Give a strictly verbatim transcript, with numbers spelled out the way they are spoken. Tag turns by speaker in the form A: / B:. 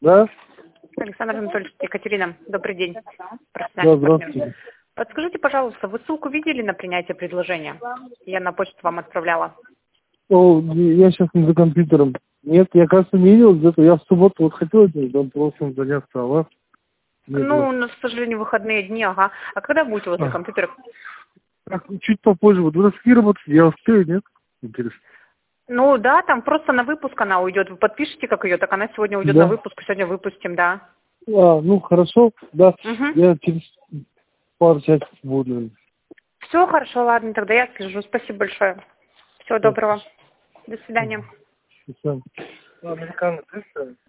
A: Да?
B: Александр Анатольевич, Екатерина, добрый день.
A: Да,
B: Профессиональный партнер.
A: здравствуйте.
B: Подскажите, пожалуйста, вы ссылку видели на принятие предложения? Я на почту вам отправляла.
A: О, я сейчас не за компьютером. Нет, я, кажется, не видел где-то. Я в субботу вот хотел этим вопросом заняться, а вас нет.
B: Ну, у нас, к сожалению, выходные дни, ага. А когда будете возле
A: А.
B: компьютера?
A: Так, чуть попозже. Вот вы до скольки работаете? Я успею, нет? Интересно.
B: Ну, да, там просто на выпуск она уйдет. Вы подпишите, как ее, так она сегодня уйдет
A: Да.
B: на выпуск, сегодня выпустим, да.
A: А, ну, хорошо, да.
B: Угу.
A: Я через пару часов буду.
B: Все хорошо, ладно, тогда я слежу. Спасибо большое. Всего доброго. До свидания.
A: Все. Американцы,